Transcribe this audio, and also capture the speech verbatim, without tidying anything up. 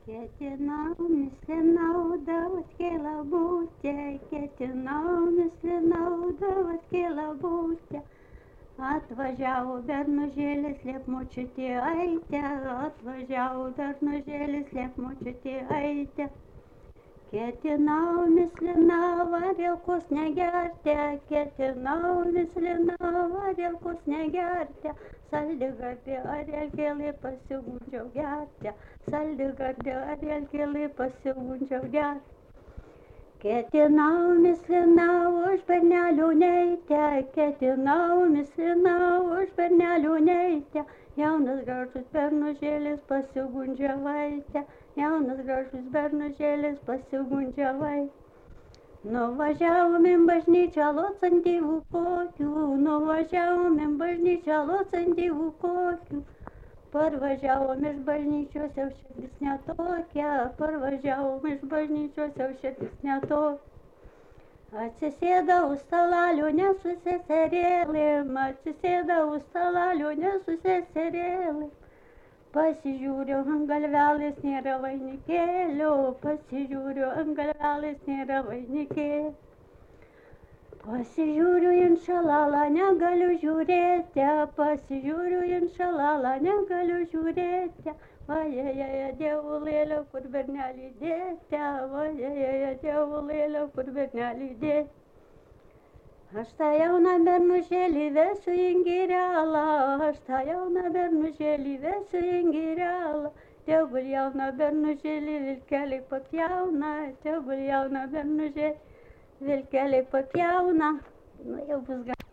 Ketinau, mislinau, davat kelabutė, ketinau, mislinau, davat kelabutė. Atvažiavo bernužėlis, liep močiutė aitė, atvažiavo bernužėlis, liep močiutė aitė. Ketinau, mislinau, arielkos negerti, ketinau, mislinau, arielkos negerti. Saldygardė arielkėlė pasigundžiau gerti, saldygardė arielkėlė pasigundžiau gerti. Ketinau, mislinau, už bernelių neitę, ketinau, mislinau, už bernelių neitę. Jaunas gražus bernužėlis pasigundžia vaitę, jaunas gražus bernužėlis pasigundžia vaitę. Nuvažiavom į bažnyčią lotsant dievų kokių, nuvažiavom į bažnyčią lotsant dievų kokių. Parvažiavom iš bažnyčios, jau širdis netokia, parvažiavom iš bažnyčios, jau širdis netokia. Atsisėdau stalalių nesu seserėlėm, atsisėdau stalalių nesu seserėlėm. Pasižiūriu, ant galvelės nėra vainikėlio, pasižiūriu, ant galvelės nėra vainikėlio. Pasižiūriu, inšalalą negaliu žiūrėti, pasižiūriu, inšalalą negaliu žiūrėti. Vajajaja, dievulėlio, kur bernelį dėti, vajajaja, dievulėlio, kur bernelį dėti. Aš tą jauną bernužėlį vesiu į girelą, aš tą jauną bernužėlį vesiu į girelą. Tegul jauną bernužėlį vilkelį papjauna, tegul jauną bernužėlį vilkelį papjauna. Nu jau bus gal.